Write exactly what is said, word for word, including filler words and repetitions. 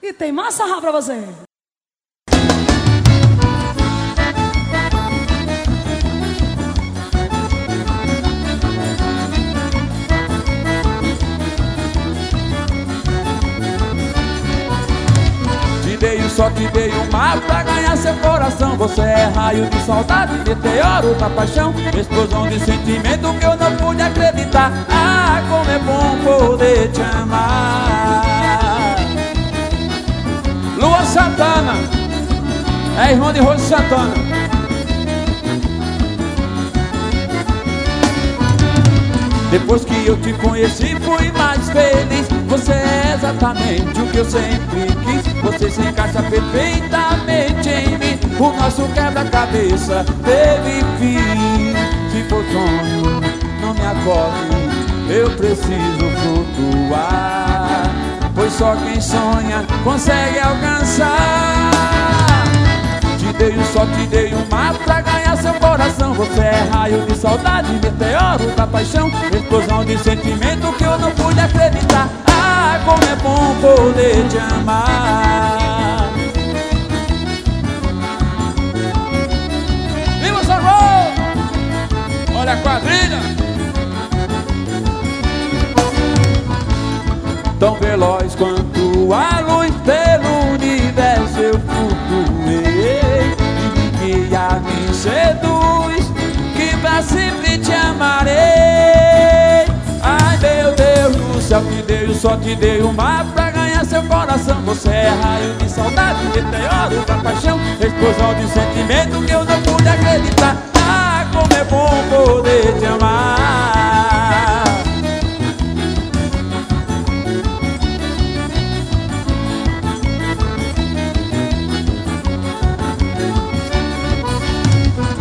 E tem mais sarra pra você. Te dei, só te dei um mar pra ganhar seu coração. Você é raio de saudade, meteoro da paixão, explosão de sentimento que eu não pude acreditar. Ah, como é bom poder te amar. Lua Santana, é irmão de Rose Santana. Depois que eu te conheci fui mais feliz. Você é exatamente o que eu sempre quis. Você se encaixa perfeitamente em mim. O nosso quebra-cabeça teve fim. Se for sonho, não me acorde, eu preciso flutuar, pois só quem sonha consegue alcançar. Te dei, só te dei um mar pra ganhar seu coração. Você é raio de saudade, meteoro da paixão, explosão de sentimento que eu não pude acreditar. Ah, como é bom poder te amar. Viva Sarro! Olha a quadrilha! Tão veloz quanto a luz pelo universo eu flutuei, e que a me seduz, que pra sempre te amarei. Ai meu Deus do céu, te dei, só te dei um mar pra ganhar seu coração. Você é raio de saudade, meteoro da paixão, explosão de sentimento que eu não pude acreditar.